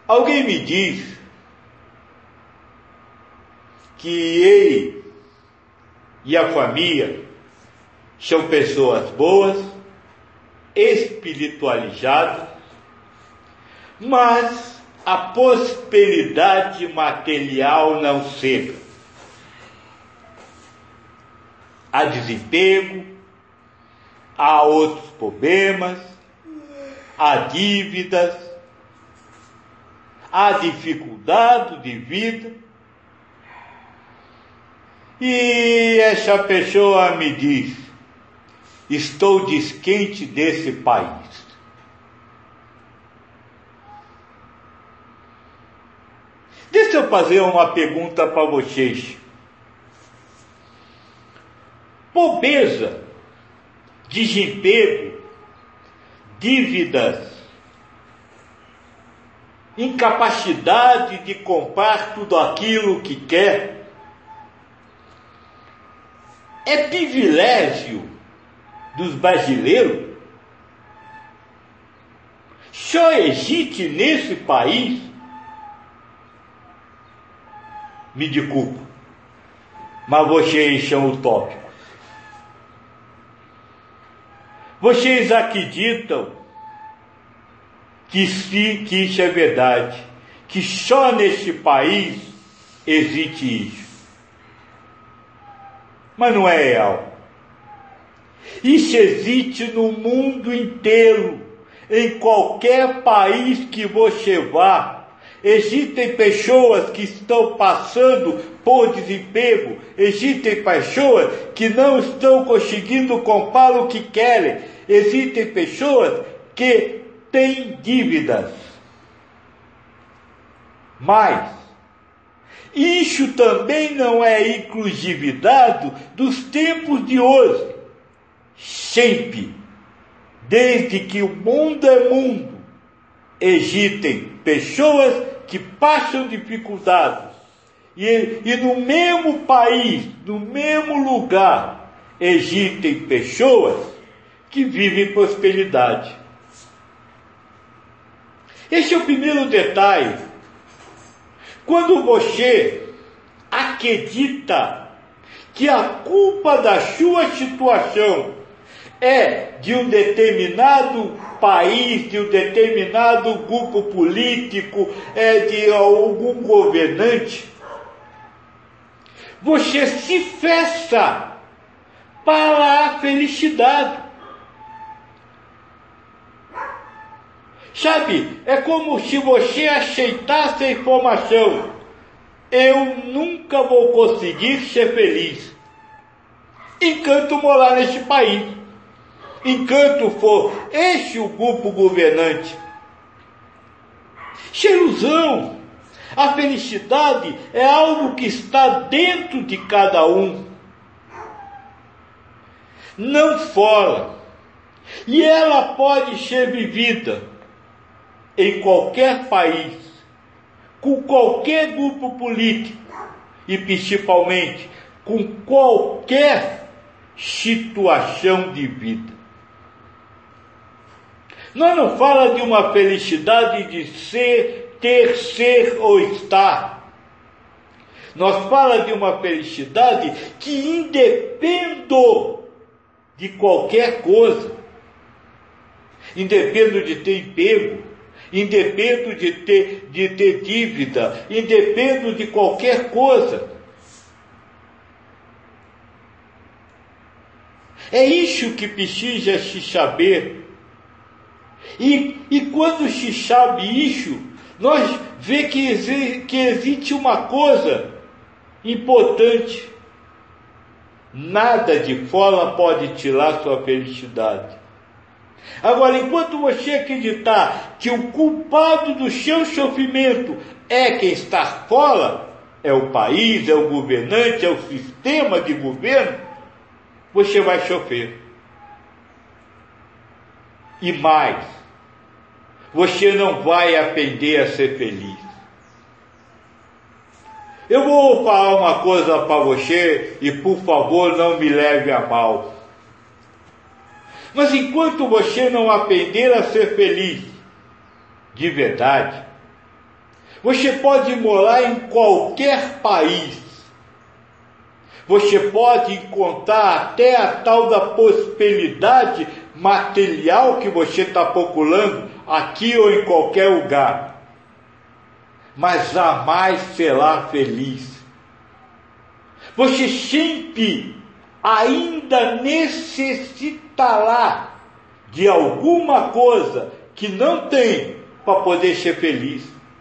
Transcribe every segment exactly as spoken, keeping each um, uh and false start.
Alguém me diz que ele e a família são pessoas boas, espiritualizadas, mas a prosperidade material não chega. Há desemprego, há outros problemas, há dívidas, há dificuldade de vida. E essa pessoa me diz: estou desquente desse país. Deixa eu fazer uma pergunta para vocês. Pobreza, desemprego, dívidas, incapacidade de comprar tudo aquilo que quer, é privilégio dos brasileiros? Só existe nesse país? Me desculpa, mas vocês são utópicos. Vocês acreditam que, sim, que isso é verdade, que só nesse país existe isso. Mas não é real. Isso existe no mundo inteiro, em qualquer país que você vá. Existem pessoas que estão passando por desemprego, existem pessoas que não estão conseguindo comprar o que querem, existem pessoas que têm dívidas. Mas isso também não é inclusividade dos tempos de hoje. Sempre, desde que o mundo é mundo, existem pessoas que passam dificuldades. E, e no mesmo país, no mesmo lugar, existem pessoas que vivem prosperidade. Esse é o primeiro detalhe. Quando você acredita que a culpa da sua situação é de um determinado país, de um determinado grupo político, é de algum governante, você se fecha para a felicidade. Sabe, é como se você aceitasse a informação: eu nunca vou conseguir ser feliz enquanto morar neste país, enquanto for este o grupo governante. Isso é ilusão. A felicidade é algo que está dentro de cada um, não fora. E ela pode ser vivida em qualquer país, com qualquer grupo político e principalmente com qualquer situação de vida. Nós não falamos de uma felicidade de ser, ter, ser ou estar. Nós falamos de uma felicidade que independe de qualquer coisa. Independe de ter emprego, independe de ter, de ter dívida, independe de qualquer coisa. É isso que precisa se saber. E, e quando se sabe isso, nós vemos que, exi, que existe uma coisa importante. Nada de fora pode tirar sua felicidade. Agora, enquanto você acreditar que o culpado do seu sofrimento é quem está fora, é o país, é o governante, é o sistema de governo, você vai sofrer. E mais, você não vai aprender a ser feliz. Eu vou falar uma coisa para você e, por favor, não me leve a mal. Mas enquanto você não aprender a ser feliz de verdade, Você pode morar em qualquer país. Você pode encontrar até a tal da prosperidade material que você está procurando aqui ou em qualquer lugar. Mas jamais será feliz. Você sempre ainda necessitará de alguma coisa que não tem para poder ser feliz.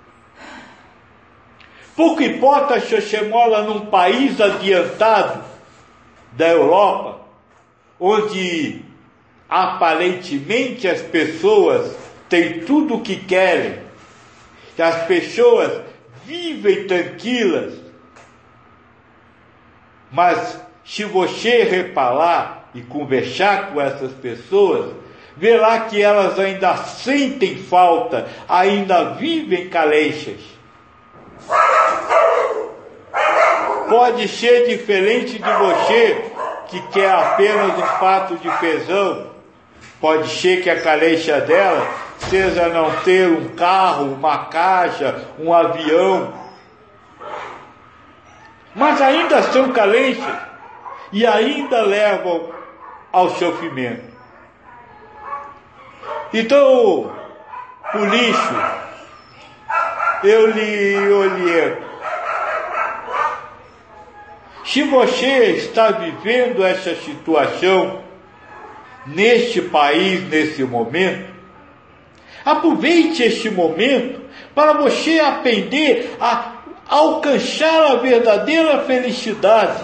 Pouco importa se você mora num país adiantado da Europa, onde aparentemente as pessoas têm tudo o que querem, que as pessoas vivem tranquilas, mas se você reparar e conversar com essas pessoas, verá que elas ainda sentem falta, ainda vivem caleixas. Pode ser diferente de você, que quer apenas um prato de feijão. Pode ser que a caleixa dela seja não ter um carro, uma caixa, um avião. Mas ainda são caleixas e ainda levam ao sofrimento. Então, por isso, eu lhe oriento. Se você está vivendo essa situação neste país, nesse momento, aproveite este momento para você aprender a alcançar a verdadeira felicidade,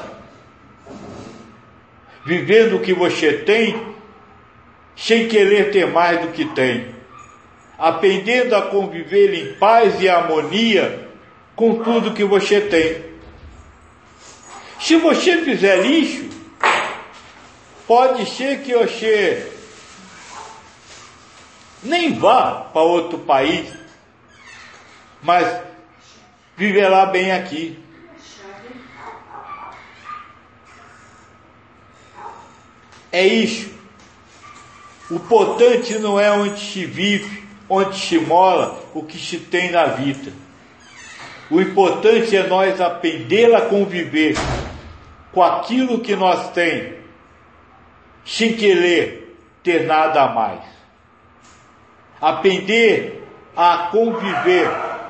vivendo o que você tem, sem querer ter mais do que tem, aprendendo a conviver em paz e harmonia com tudo que você tem. Se você fizer isso, pode ser que você nem vá para outro país, mas viverá bem aqui. É isso. O importante não é onde se vive, onde se mora, o que se tem na vida. O importante é nós aprender a conviver com aquilo que nós temos, sem querer ter nada a mais. Aprender a conviver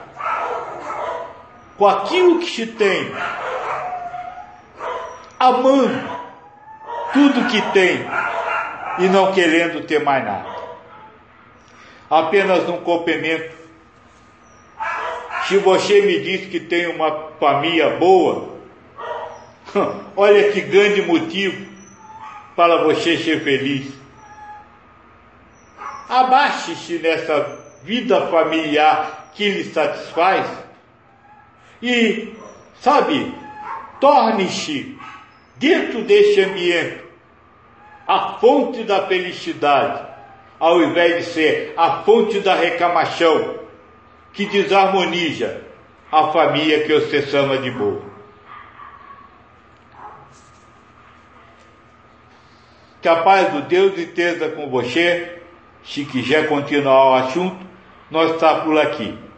com aquilo que se tem, amando tudo que tem e não querendo ter mais nada. Apenas um complemento. Se você me diz que tem uma família boa, olha que grande motivo para você ser feliz. Abaixe-se nessa vida familiar que lhe satisfaz e, sabe, torne-se dentro deste ambiente a fonte da felicidade, ao invés de ser a fonte da reclamação que desarmoniza a família que você chama de boa. Que a paz do Deus esteja com você. Se quiser continuar o assunto, nós estamos por aqui.